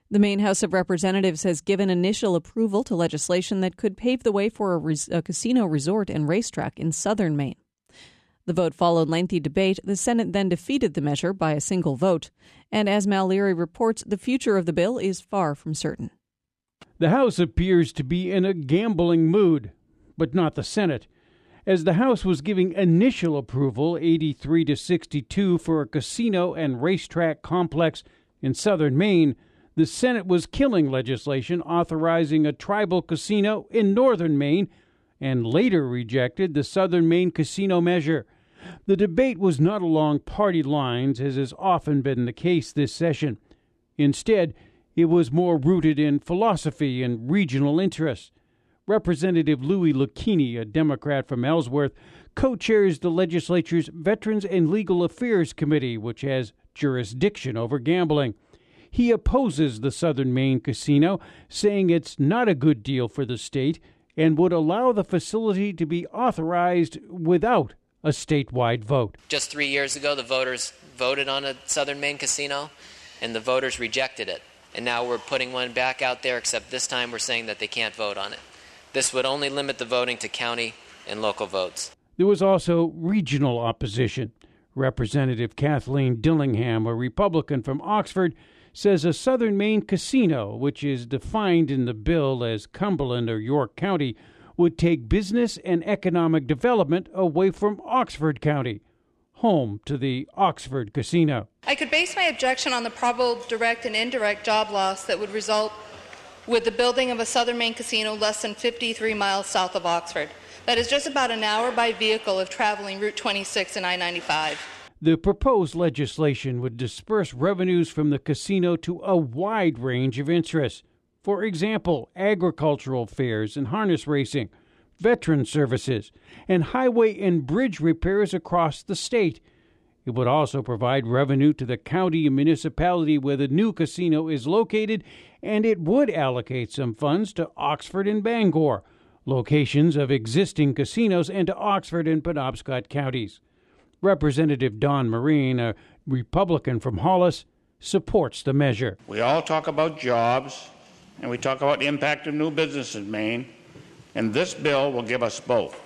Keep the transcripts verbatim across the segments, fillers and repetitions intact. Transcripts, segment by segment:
The Maine House of Representatives has given initial approval to legislation that could pave the way for a, res- a casino resort and racetrack in southern Maine. The vote followed lengthy debate. The Senate then defeated the measure by a single vote. And as Mal Leary reports, the future of the bill is far from certain. The House appears to be in a gambling mood, but not the Senate. As the House was giving initial approval, eighty-three to sixty-two, for a casino and racetrack complex in southern Maine, the Senate was killing legislation authorizing a tribal casino in northern Maine and later rejected the southern Maine casino measure. The debate was not along party lines, as has often been the case this session. Instead, it was more rooted in philosophy and regional interests. Representative Louis Lucchini, a Democrat from Ellsworth, co-chairs the legislature's Veterans and Legal Affairs Committee, which has jurisdiction over gambling. He opposes the Southern Maine casino, saying it's not a good deal for the state and would allow the facility to be authorized without a statewide vote. Just three years ago, the voters voted on a Southern Maine casino, and the voters rejected it. And now we're putting one back out there, except this time we're saying that they can't vote on it. This would only limit the voting to county and local votes. There was also regional opposition. Representative Kathleen Dillingham, a Republican from Oxford, says a Southern Maine casino, which is defined in the bill as Cumberland or York County, would take business and economic development away from Oxford County, home to the Oxford Casino. I could base my objection on the probable direct and indirect job loss that would result with the building of a Southern Maine casino less than fifty-three miles south of Oxford. That is just about an hour by vehicle of traveling Route twenty-six and I ninety-five. The proposed legislation would disperse revenues from the casino to a wide range of interests. For example, agricultural fairs and harness racing, veteran services, and highway and bridge repairs across the state. It would also provide revenue to the county and municipality where the new casino is located, and it would allocate some funds to Oxford and Bangor, locations of existing casinos, and to Oxford and Penobscot counties. Representative Don Marine, a Republican from Hollis, supports the measure. We all talk about jobs, and we talk about the impact of new business in Maine, and this bill will give us both.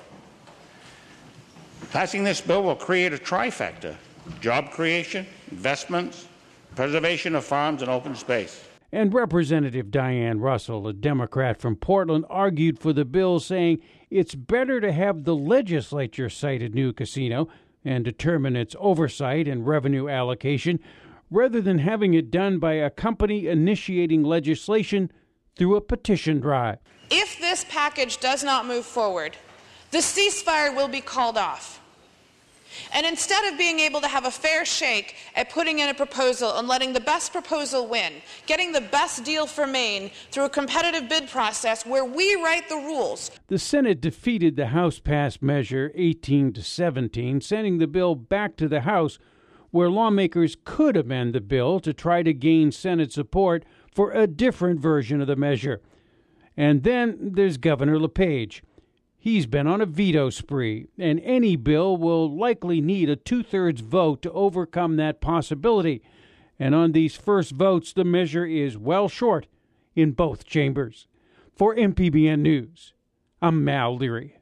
Passing this bill will create a trifecta: job creation, investments, preservation of farms and open space. And Representative Diane Russell, a Democrat from Portland, argued for the bill, saying it's better to have the legislature cite a new casino and determine its oversight and revenue allocation, rather than having it done by a company initiating legislation through a petition drive. If this package does not move forward, the ceasefire will be called off. And instead of being able to have a fair shake at putting in a proposal and letting the best proposal win, getting the best deal for Maine through a competitive bid process where we write the rules. The Senate defeated the House-passed measure eighteen to seventeen, sending the bill back to the House, where lawmakers could amend the bill to try to gain Senate support for a different version of the measure. And then there's Governor LePage. He's been on a veto spree, and any bill will likely need a two-thirds vote to overcome that possibility. And on these first votes, the measure is well short in both chambers. For M P B N News, I'm Mal Leary.